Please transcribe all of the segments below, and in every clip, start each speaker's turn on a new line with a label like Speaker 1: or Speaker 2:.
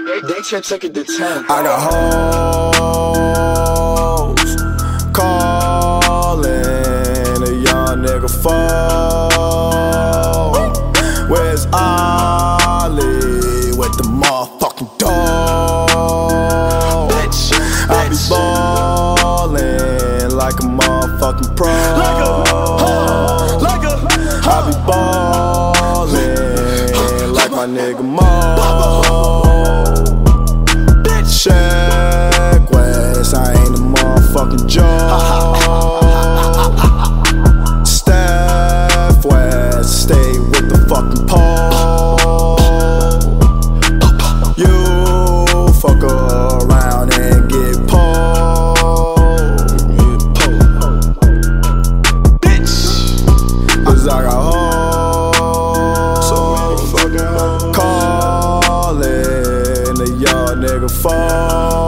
Speaker 1: They took it to 10.
Speaker 2: I got hoes calling a young nigga phone. Where's Ollie with the motherfucking dog? I be ballin' like a motherfucking pro. I be ballin' like my nigga Mo. Check West, I ain't a motherfucking joke. Steph West, stay with the fucking pole. You fuck around and get pulled, bitch. 'Cause I got hoes, so many fucking hoes calling a young nigga phone.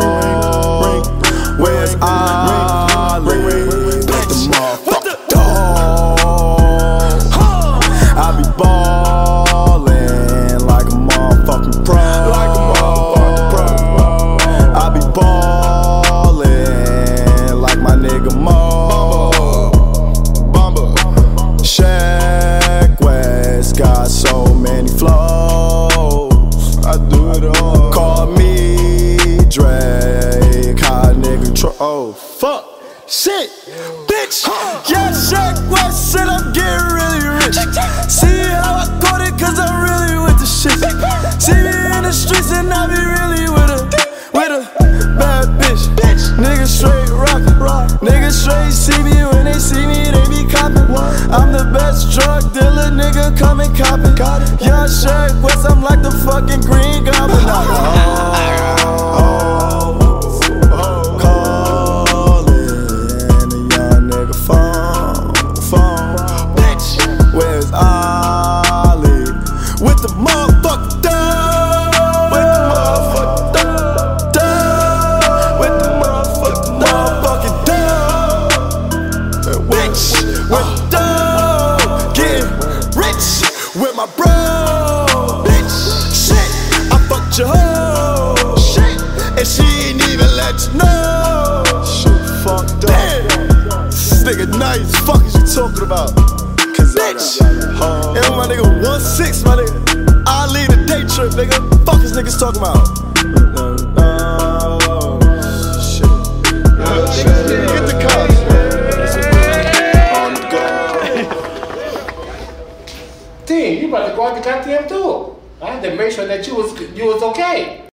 Speaker 2: Where's Ollie with the motherfucking dog? I be ballin' like a motherfucking pro. I be ballin' like my nigga Mo. Check West got so many flows. I do it all. Call me Drake, hot nigga oh fuck, shit, bitch. Yeah, Check West said I'm getting really rich. See how I got it, 'cause I'm really with the shit. See me in the streets and I be really with a bad bitch. Niggas straight rockin', niggas straight see me. When they see me, they be coppin'. I'm the best drug dealer, nigga, come and cop it. Yeah, Check West, I'm like the fucking Green Goblin. Where's Ollie with the motherfucking dog? With the motherfucking dog. With the motherfucking dog. Bitch, with the dog. Getting rich with my bro. Bitch, shit, I fucked your hoe. Shit, and she ain't even let you know. Shit, fucked up. This nigga nice. Fuck is you talking about? Bitch, and my nigga 1-6, my nigga. I lead a day trip, nigga. Fuck is niggas talking about? Shit. Get the cops, on the go.
Speaker 3: Damn, you about to go out the goddamn door. I had to make sure that you was okay.